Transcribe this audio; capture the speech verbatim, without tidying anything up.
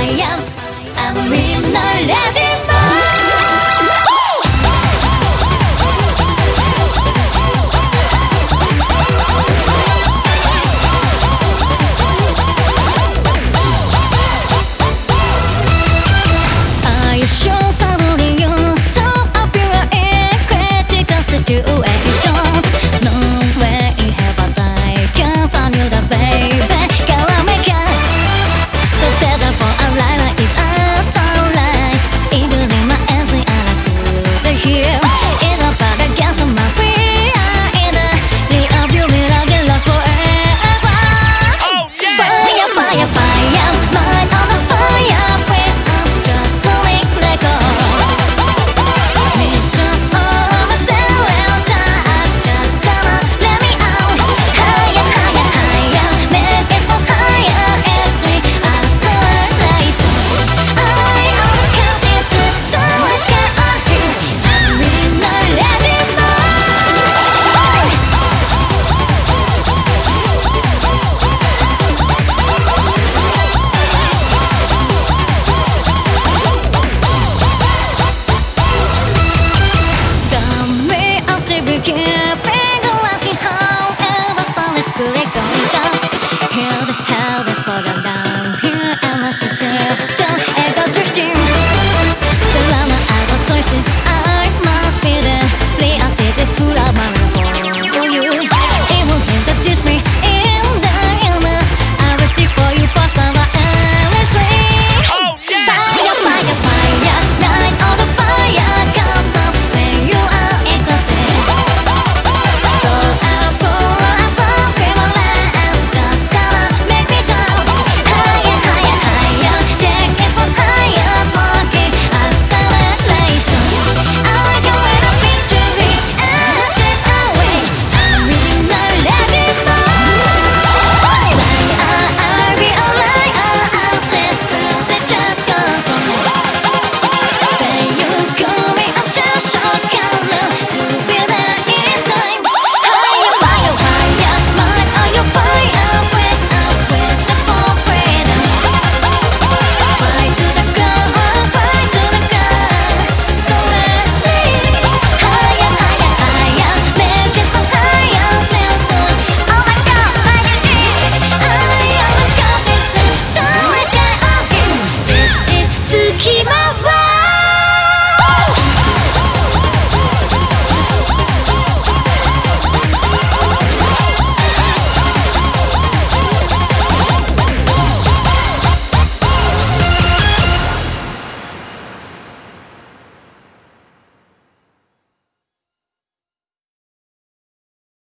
am. I'm in the letting Are you sure suddenly you're so appear in critical situations? No way in heaven I can find you the baby. Gotta make it. The tether for a liar is a sunrise. Even in my hands, I understood the here. It's about against my fear. In the need of you, will I get lost forever? Oh yeah! Fire, fire, fire, mind on the fire, face up, just so make let go. It's just all of a sudden time, just gonna let me out. Higher, higher, higher, make it so higher as we acceleration. I on count is a so let's get on here. I'm in the letting go. Got me out to be keeping lasting however solid good it goes down. Here the hell is for the night.